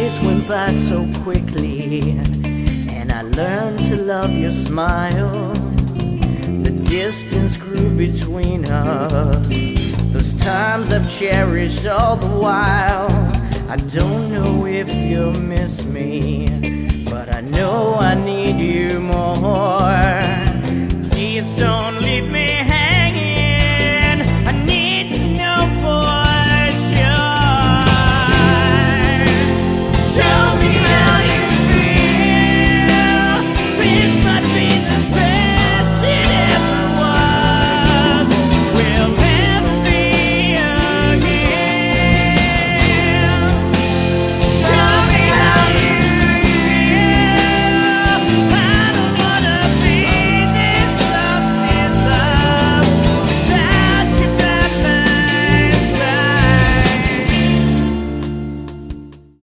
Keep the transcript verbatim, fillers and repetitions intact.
days went by so quickly, and I learned to love your smile. The distance grew between us, those times I've cherished all the while. I don't know if you'll miss me, but I know I need you more.